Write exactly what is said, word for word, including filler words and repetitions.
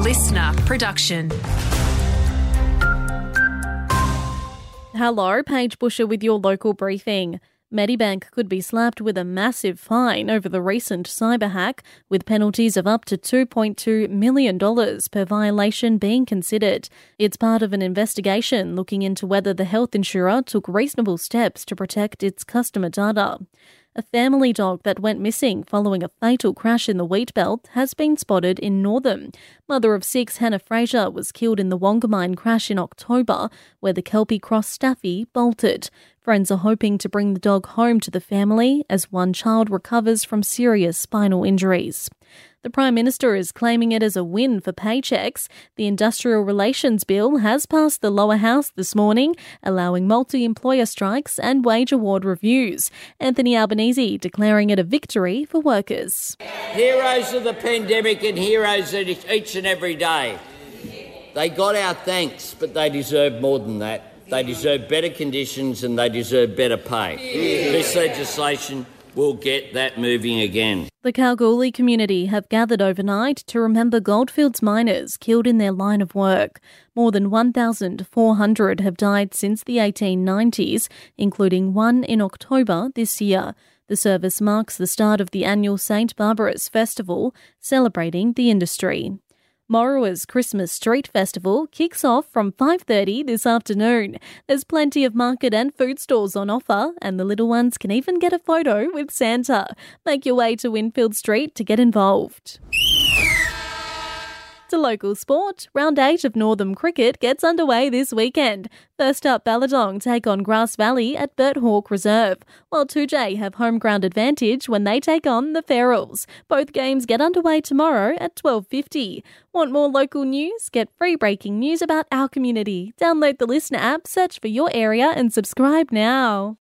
listener production. Hello, Paige Busher with your local briefing. Medibank could be slapped with a massive fine over the recent cyber hack, with penalties of up to two point two million dollars per violation being considered. It's part of an investigation looking into whether the health insurer took reasonable steps to protect its customer data. A family dog that went missing following a fatal crash in the wheat belt has been spotted in Northam. Mother of six, Hannah Fraser, was killed in the Wongamine crash in October, where the Kelpie Cross Staffy bolted. Friends are hoping to bring the dog home to the family as one child recovers from serious spinal injuries. The Prime Minister is claiming it as a win for paychecks. The Industrial Relations Bill has passed the lower house this morning, allowing multi-employer strikes and wage award reviews. Anthony Albanese declaring it a victory for workers. Heroes of the pandemic and heroes each and every day. They got our thanks, but they deserve more than that. They deserve better conditions and they deserve better pay. Yeah. This legislation will get that moving again. The Kalgoorlie community have gathered overnight to remember Goldfields miners killed in their line of work. More than one thousand four hundred have died since the eighteen nineties, including one in October this year. The service marks the start of the annual Saint Barbara's Festival, celebrating the industry. Morua's Christmas Street Festival kicks off from five thirty this afternoon. There's plenty of market and food stalls on offer, and the little ones can even get a photo with Santa. Make your way to Winfield Street to get involved. To local sport, round eight of Northam Cricket gets underway this weekend. First up, Balladong take on Grass Valley at Bert Hawke Reserve, while two J have home ground advantage when they take on the Ferals. Both games get underway tomorrow at twelve fifty. Want more local news? Get free breaking news about our community. Download the Listener app, search for your area and subscribe now.